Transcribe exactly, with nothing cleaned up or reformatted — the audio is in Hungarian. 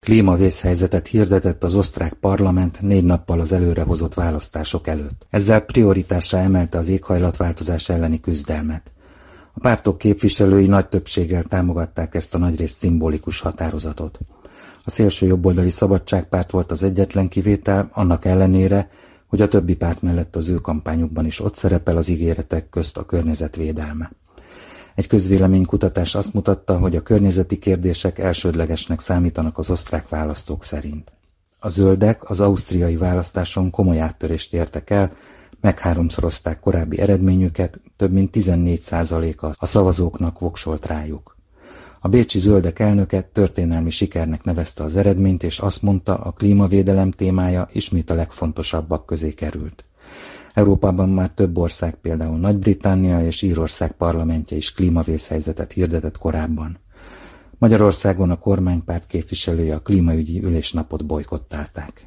Klímavészhelyzetet hirdetett az osztrák parlament négy nappal az előrehozott választások előtt. Ezzel prioritásra emelte az éghajlatváltozás elleni küzdelmet. A pártok képviselői nagy többséggel támogatták ezt a nagyrészt szimbolikus határozatot. A szélső jobboldali Szabadságpárt volt az egyetlen kivétel, annak ellenére, hogy a többi párt mellett az ő kampányukban is ott szerepel az ígéretek közt a környezetvédelme. Egy közvéleménykutatás azt mutatta, hogy a környezeti kérdések elsődlegesnek számítanak az osztrák választók szerint. A zöldek az ausztriai választáson komoly áttörést értek el, megháromszorozták korábbi eredményüket, több mint tizennégy százaléka a szavazóknak voksolt rájuk. A bécsi zöldek elnöke történelmi sikernek nevezte az eredményt, és azt mondta, a klímavédelem témája ismét a legfontosabbak közé került. Európában már több ország, például Nagy-Britannia és Írország parlamentje is klímavészhelyzetet hirdetett korábban. Magyarországon a kormánypárt képviselője a klímaügyi ülésnapot bojkottálták.